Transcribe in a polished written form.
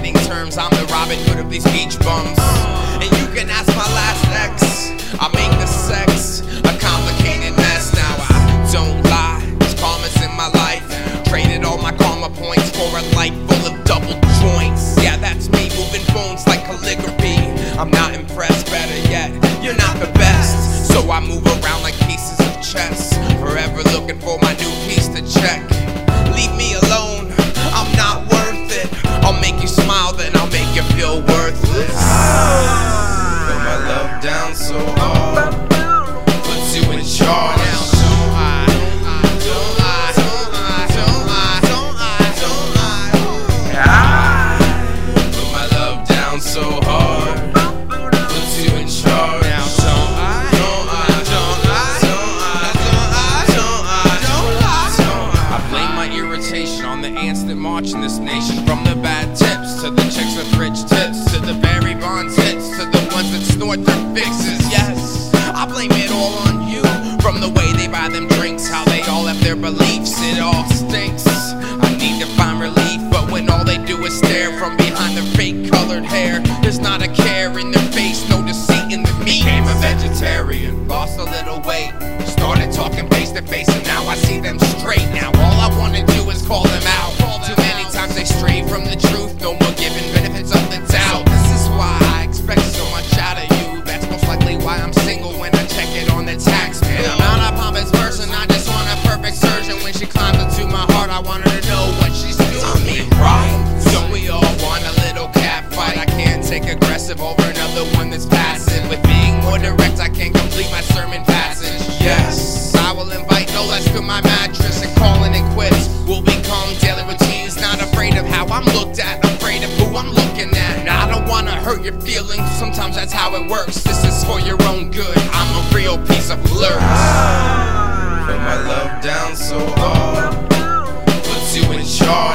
fitting terms, I'm the Robin Hood of these beach bums. And you can ask my last ex, I make the sex a complicated mess. Now I don't lie, there's karma's in my life. Traded all my karma points for a life full of double joints. Yeah, that's me, moving phones like calligraphy. I'm not impressed, better yet, you're not the best. So I move around like pieces of chess, forever looking for my new piece to check. Leave me alone, I'm not worth it. I'll make you smile, then I'll make you feel worthless. Put my love down so hard, puts you in charge. So hard, puts you in charge. Now I blame my irritation on the ants that march in this nation. From the bad tips to the chicks with rich tips, to the Barry Bonds hits, to the ones that snort their fixes. Yes, I blame it all on you. From the way they buy them drinks, how they all have their beliefs, it all stinks. I need to find relief, but when all they do is stare from behind their fake colored hair, there's not a care in their face, no deceit in the meat. Became a vegetarian, lost a little weight, started talking face to face, and now I see them straight. Now all I wanna do is call them out. Too many times they strayed from the truth, no more giving benefits of the doubt. So this is why I expect so much out of you. That's most likely why I'm single when I check it on the tax bill. I'm not a pompous person, I just want a perfect surgeon. When she climbs into my heart, I want her to know what she's doing. I mean, right? Don't we all want a little cat fight? I can't take aggressive over another one that's passive. With being more direct, I can't complete my sermon passage. Yes, I will invite no less to my mattress, and calling it quits will become daily routines. Not afraid of how I'm looked at, afraid of who I'm looking at. And I don't wanna hurt your feelings, sometimes that's how it works. This is for your own good, I'm a real piece of flirt. Put my love down so hard, puts you in charge.